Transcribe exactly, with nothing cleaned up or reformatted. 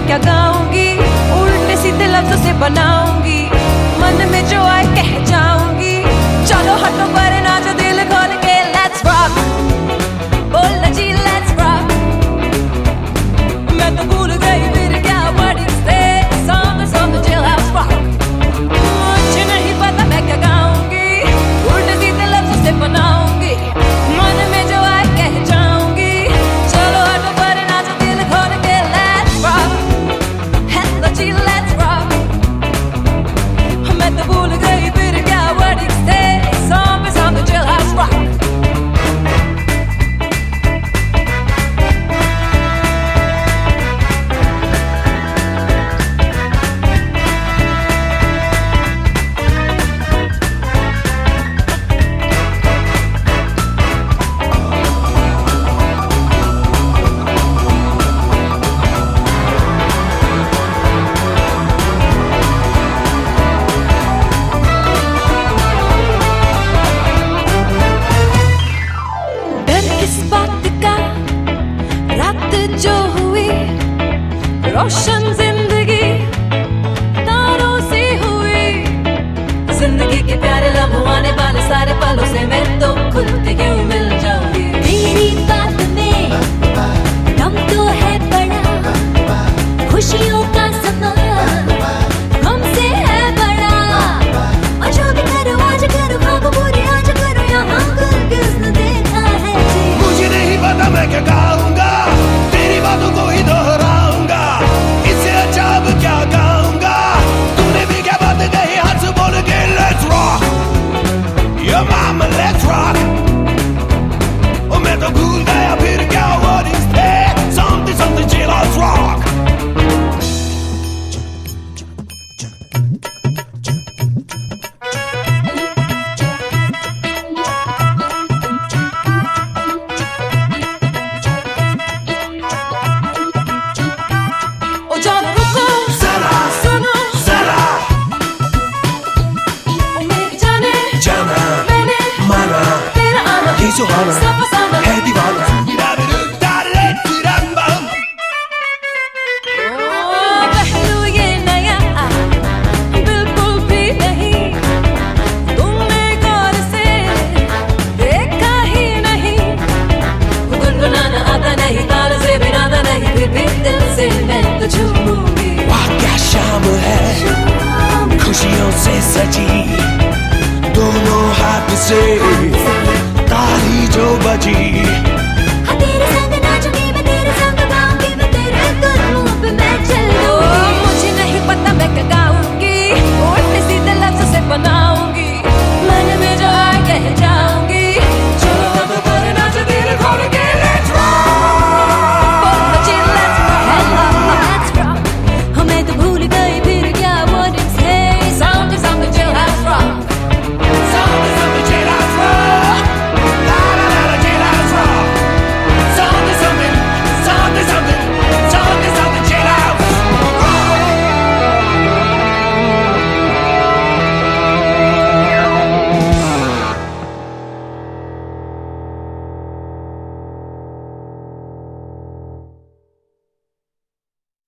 क्या गाऊंगी, उल्टे सीधे लफ्जों से बनाऊंगी, मन में जो आए कह जाऊंगी। चलो हटो पर ना जो दिल खोल के let's rock, बोल जी let's rock। मैं तो भूल गई फिर क्या what is this, song song jailhouse rock। मुझे नहीं पता मैं क्या गाऊंगी, उल्टे सीधे लफ्जों से बनाऊंगी, मन में जो आए कह जाऊंगी। चलो हटो पर ना जो दिल खोल के let's rock, hello ji let's rock। मैं तो भूल गई फिर क्या what is this, song song jailhouse rock। जो हुई रोशन जिंदगी तारों से हुई, जिंदगी के प्यारे लम्हों आने वाले सारे पलों से मैं तो खुद क्यों मिल जाऊंगी। तेरी बात में दम तो है बड़ा, खुशियों का समा हमसे है बड़ा, और जो भी करो आज करो, ख्वाब पूरे आज करो, यहाँ कुल किसने देखा है जी। मुझे नहीं पता मैं क्या गाऊंगा, तेरी बातों को ही दोहराऊंगा, इससे अच्छा अब क्या गाऊंगा। तूने भी क्या बात कही, हाथ से बोल के let's rock, yo mama let's rock। ओ मैं तो भूल गया फिर क्या what is that, something something jailhouse rock। सुहाना है दीवाना, पहलू ये नया बिल्कुल भी नहीं, तुमने गौर से देखा ही नहीं। गुनगुनाना आता नहीं, ताल से भी नाता नहीं, फिर भी दिल से मैं तो झूमूंगी। वाह क्या शाम है, खुशियों से सजी, दोनों हाथ से ताली जो बजी।